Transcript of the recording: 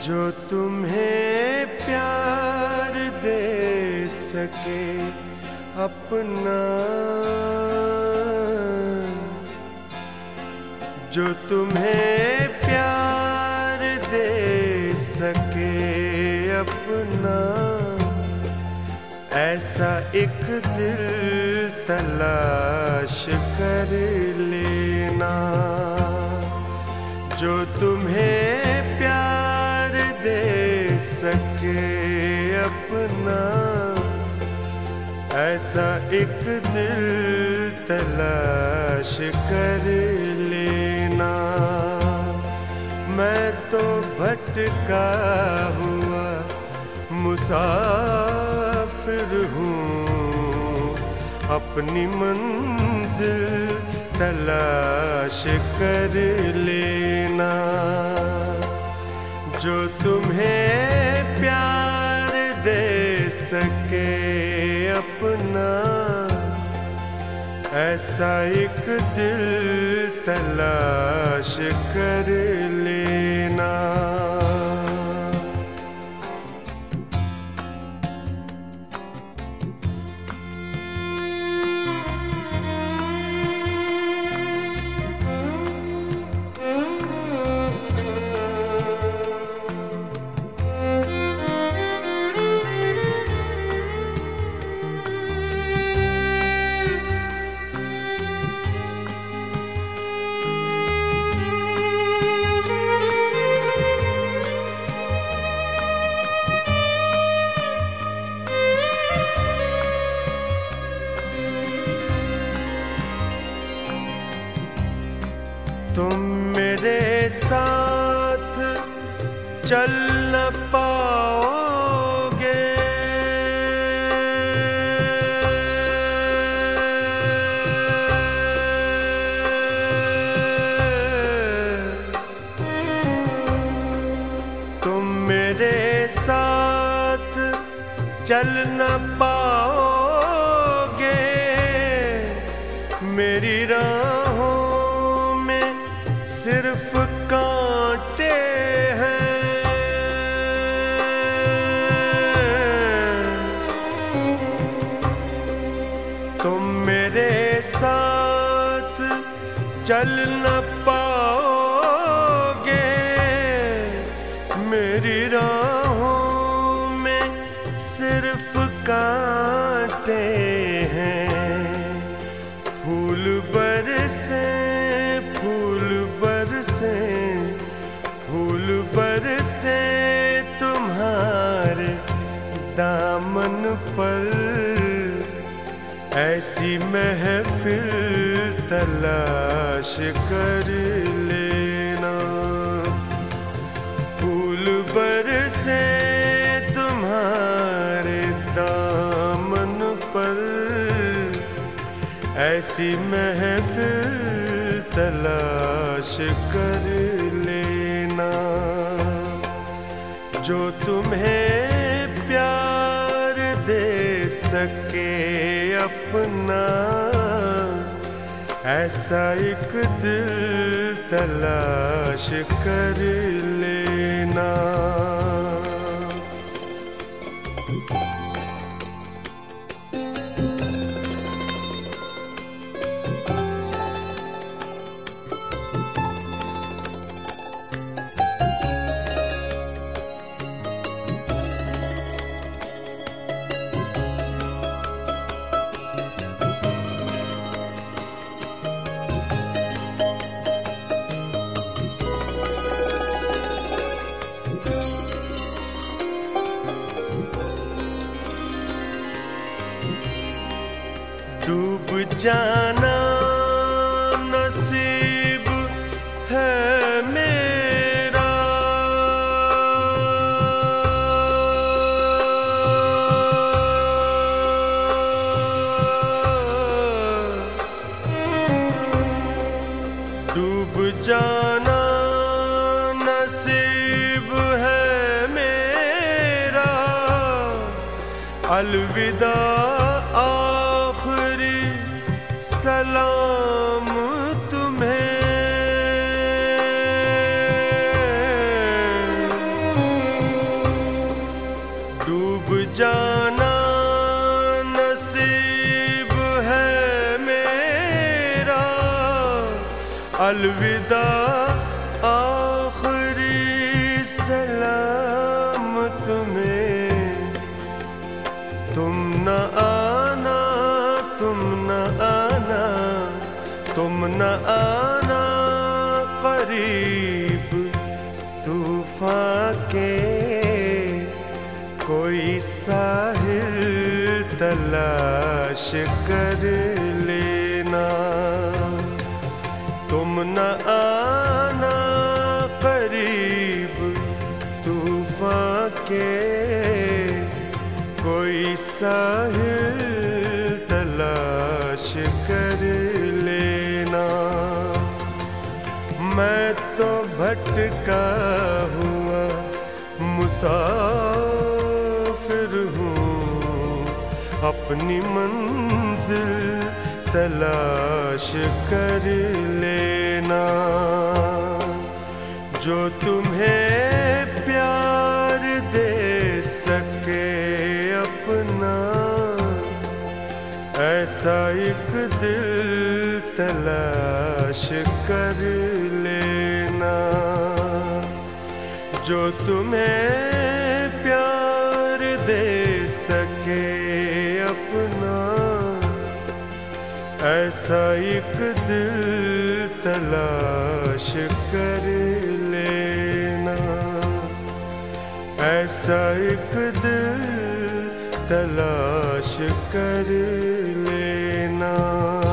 जो तुम्हें प्यार दे सके अपना, जो तुम्हें प्यार दे सके अपना, ऐसा एक दिल तलाश कर लेना। जो तुम्हें प्यार दे सके अपना, ऐसा एक दिल तलाश कर लेना। मैं तो भटका हुआ मुसाफिर हूँ, अपनी मंजिल तलाश कर लेना। जो तुम्हें प्यार दे सके अपना, ऐसा एक दिल तलाश कर लेना। तुम मेरे साथ चल न पाओगे, तुम मेरे साथ चल न पाओगे। मेरी राहों सिर्फ कांटे हैं, तुम मेरे साथ चल न पाओगे। मेरी राहों में सिर्फ कांटे हैं। फूल बरसे फूल बरसे तुम्हारे दामन पर, ऐसी महफिल तलाश कर लेना। फूल बरसे तुम्हारे दामन पर, ऐसी महफिल तलाश कर लेना। जो तुम्हें प्यार दे सके अपना, ऐसा एक दिल तलाश कर लेना। डूब जाना नसीब है मेरा, डूब जाना नसीब है मेरा। अलविदा आखिरी सलाम तुम्हें, अलविदा आखिरी सलाम तुम्हें। तुम न आना, तुम न आना, तुम न आना करीब तूफान के। कोई साहिल तलाश कर लेना। तुम न आना करीब तूफान के। कोई साहिल तलाश कर लेना। मैं तो भटका हुआ मुसाफिर हूँ, अपनी मंजिल तलाश कर लेना। जो तुम्हें प्यार दे सके अपना, ऐसा एक दिल तलाश कर लेना। जो तुम्हें प्यार दे सके अपना, ऐसा एक दिल तलाश कर लेना। ऐसा एक दिल तलाश कर लेना।